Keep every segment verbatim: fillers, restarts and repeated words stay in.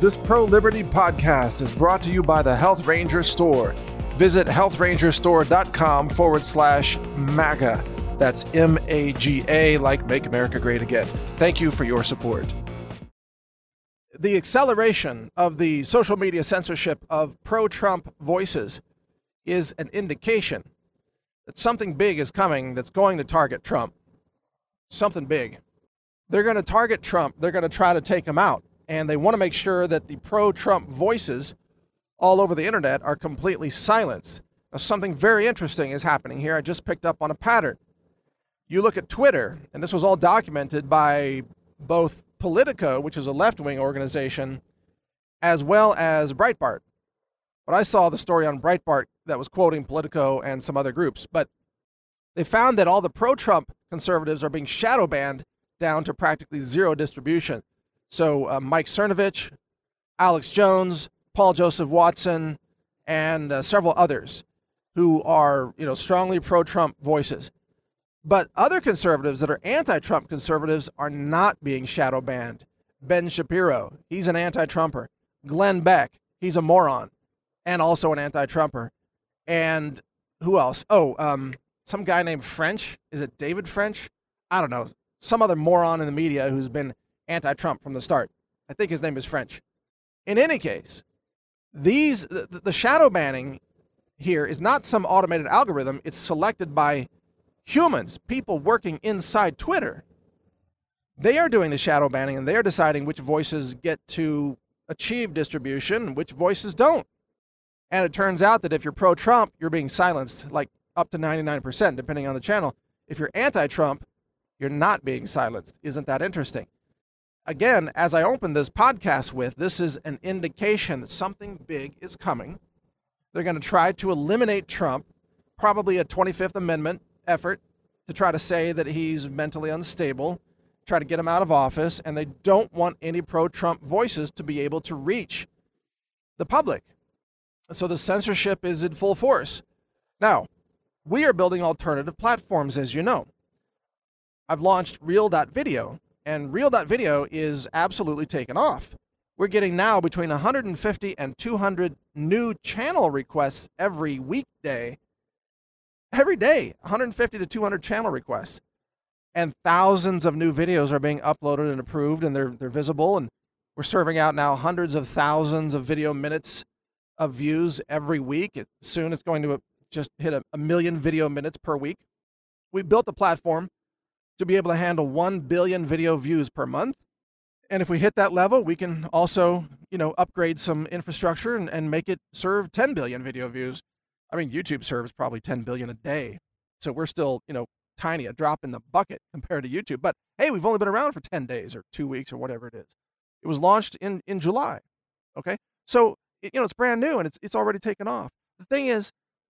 This pro-liberty podcast is brought to you by the Health Ranger Store. Visit health ranger store dot com forward slash MAGA. That's M A G A, like Make America Great Again. Thank you for your support. The acceleration of the social media censorship of pro-Trump voices is an indication that something big is coming that's going to target Trump. Something big. They're going to target Trump. They're going to try to take him out. And they want to make sure that the pro-Trump voices all over the internet are completely silenced. Now, something very interesting is happening here. I just picked up on a pattern. You look at Twitter, and this was all documented by both Politico, which is a left-wing organization, as well as Breitbart. But I saw the story on Breitbart that was quoting Politico and some other groups. But they found that all the pro-Trump conservatives are being shadow banned down to practically zero distribution. So uh, Mike Cernovich, Alex Jones, Paul Joseph Watson, and uh, several others who are, you know, strongly pro-Trump voices. But other conservatives that are anti-Trump conservatives are not being shadow banned. Ben Shapiro, he's an anti-Trumper. Glenn Beck, he's a moron and also an anti-Trumper. And who else? Oh, um, some guy named French. Is it David French? I don't know. Some other moron in the media who's been anti-Trump from the start. I think his name is French. In any case, these the, the shadow banning here is not some automated algorithm. It's selected by humans, people working inside Twitter. They are doing the shadow banning, and they are deciding which voices get to achieve distribution and which voices don't. And it turns out that if you're pro-Trump, you're being silenced, like up to ninety-nine percent, depending on the channel. If you're anti-Trump, you're not being silenced. Isn't that interesting? Again, as I opened this podcast with, this is an indication that something big is coming. They're going to try to eliminate Trump, probably a twenty-fifth Amendment effort to try to say that he's mentally unstable, try to get him out of office, and they don't want any pro-Trump voices to be able to reach the public. So the censorship is in full force. Now, we are building alternative platforms, as you know. I've launched Real dot video. And Real dot video is absolutely taken off. We're getting now between one hundred fifty and two hundred new channel requests every weekday. Every day, one hundred fifty to two hundred channel requests. And thousands of new videos are being uploaded and approved, and they're, they're visible. And we're serving out now hundreds of thousands of video minutes of views every week. It, soon it's going to just hit a, a million video minutes per week. We built a platform to be able to handle one billion video views per month. And if we hit that level, we can also, you know, upgrade some infrastructure and, and make it serve ten billion video views. I mean, YouTube serves probably ten billion a day. So we're still, you know, tiny, a drop in the bucket compared to YouTube. But hey, we've only been around for ten days or two weeks or whatever it is. It was launched in, in July. Okay. So, you know, it's brand new and it's, it's already taken off. The thing is,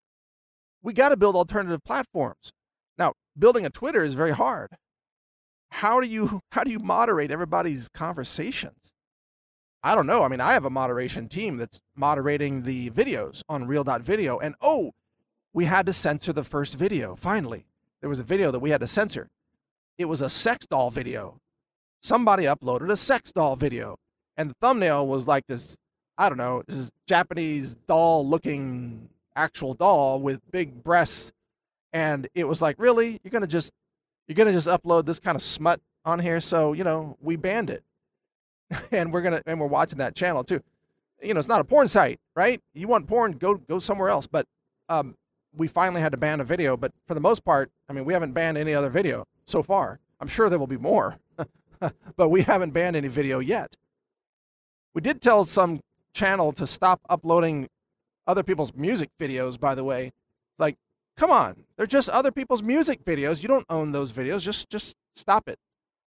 we got to build alternative platforms. Now, building a Twitter is very hard. How do you how do you moderate everybody's conversations? I don't know. I mean, I have a moderation team that's moderating the videos on Real dot video. And oh, we had to censor the first video. Finally, there was a video that we had to censor. It was a sex doll video. Somebody uploaded a sex doll video. And the thumbnail was like this, I don't know, this is Japanese doll looking actual doll with big breasts. And it was like, really? You're going to just, you're going to just upload this kind of smut on here? So, you know, we banned it. and we're going to, and we're watching that channel too. You know, it's not a porn site, right? You want porn, go, go somewhere else. But um, we finally had to ban a video. But for the most part, I mean, we haven't banned any other video so far. I'm sure there will be more, but we haven't banned any video yet. We did tell some channel to stop uploading other people's music videos, by the way. It's like, come on, they're just other people's music videos. You don't own those videos. Just just stop it.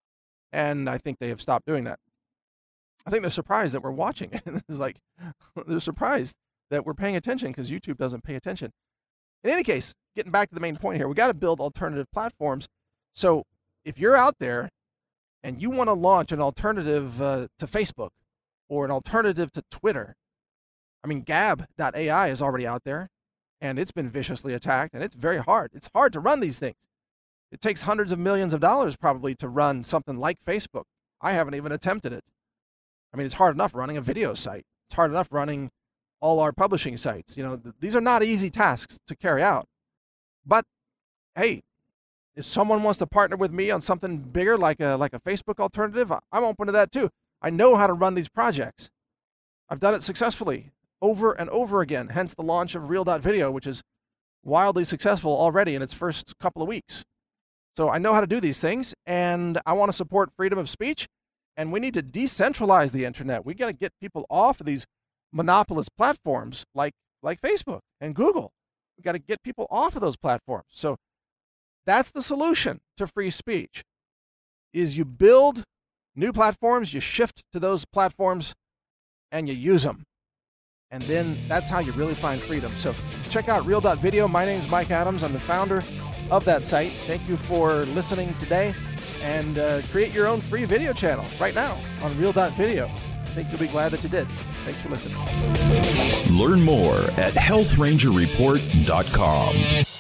And I think they have stopped doing that. I think they're surprised that we're watching it. It's like, they're surprised that we're paying attention because YouTube doesn't pay attention. In any case, getting back to the main point here, we got to build alternative platforms. So if you're out there and you want to launch an alternative uh, to Facebook or an alternative to Twitter, I mean, Gab dot A I is already out there. And it's been viciously attacked, and it's very hard. It's hard to run these things. It takes hundreds of millions of dollars probably to run something like Facebook. I haven't even attempted it. I mean, it's hard enough running a video site. It's hard enough running all our publishing sites. You know, th- these are not easy tasks to carry out. But hey, if someone wants to partner with me on something bigger, like a like a Facebook alternative, I'm open to that too. I know how to run these projects. I've done it successfully over and over again, hence the launch of Real Dot Video, which is wildly successful already in its first couple of weeks. So I know how to do these things, and I want to support freedom of speech, and we need to decentralize the internet. We got to get people off of these monopolist platforms like, like Facebook and Google. We got to get people off of those platforms. So that's the solution to free speech, is you build new platforms, you shift to those platforms, and you use them. And then that's how you really find freedom. So check out Real Dot Video. My name is Mike Adams. I'm the founder of that site. Thank you for listening today, and uh, create your own free video channel right now on Real Dot Video. I think you'll be glad that you did. Thanks for listening. Learn more at health ranger report dot com.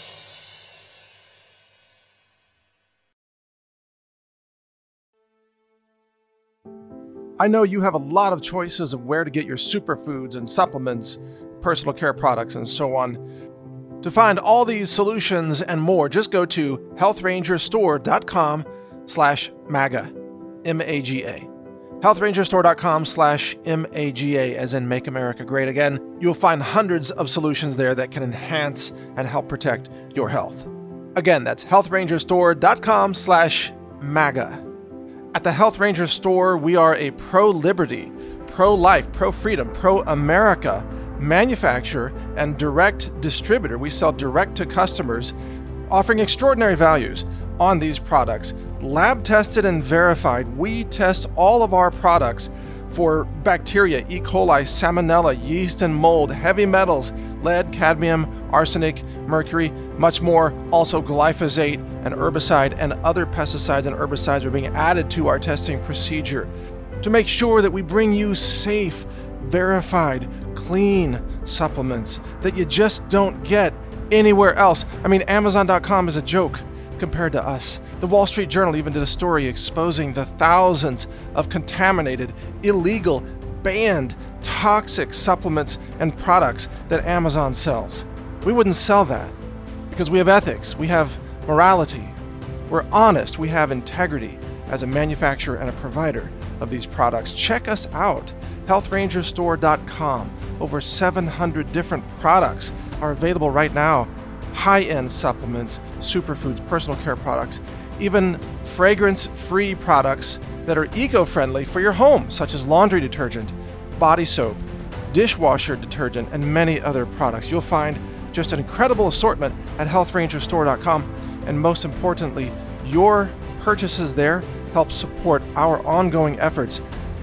I know you have a lot of choices of where to get your superfoods and supplements, personal care products, and so on. To find all these solutions and more, just go to health ranger store dot com slash MAGA, M A G A. health ranger store dot com slash M A G A, as in Make America Great Again. You'll find hundreds of solutions there that can enhance and help protect your health. Again, that's health ranger store dot com slash MAGA. At the Health Ranger Store, we are a pro-liberty, pro-life, pro-freedom, pro-America manufacturer and direct distributor. We sell direct to customers, offering extraordinary values on these products. Lab tested and verified. We test all of our products for bacteria, E. coli, salmonella, yeast and mold, heavy metals, lead, cadmium, arsenic, mercury, much more. Also glyphosate, and herbicide and other pesticides and herbicides are being added to our testing procedure to make sure that we bring you safe, verified, clean supplements that you just don't get anywhere else. I mean, Amazon dot com is a joke compared to us. The Wall Street Journal even did a story exposing the thousands of contaminated, illegal, banned, toxic supplements and products that Amazon sells. We wouldn't sell that because we have ethics, we have morality, we're honest, we have integrity as a manufacturer and a provider of these products. Check us out, health ranger store dot com. Over seven hundred different products are available right now. High-end supplements, superfoods, personal care products, even fragrance-free products that are eco-friendly for your home, such as laundry detergent, body soap, dishwasher detergent, and many other products. You'll find just an incredible assortment at health ranger store dot com. And most importantly, your purchases there help support our ongoing efforts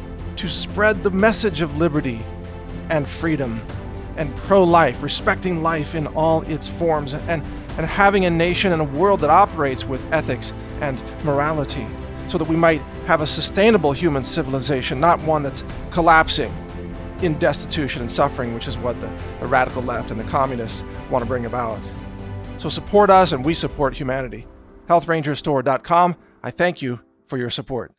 to spread the message of liberty and freedom and pro-life, respecting life in all its forms, and, and having a nation and a world that operates with ethics and morality, so that we might have a sustainable human civilization, not one that's collapsing in destitution and suffering, which is what the, the radical left and the communists want to bring about. So support us, and we support humanity. health ranger store dot com. I thank you for your support.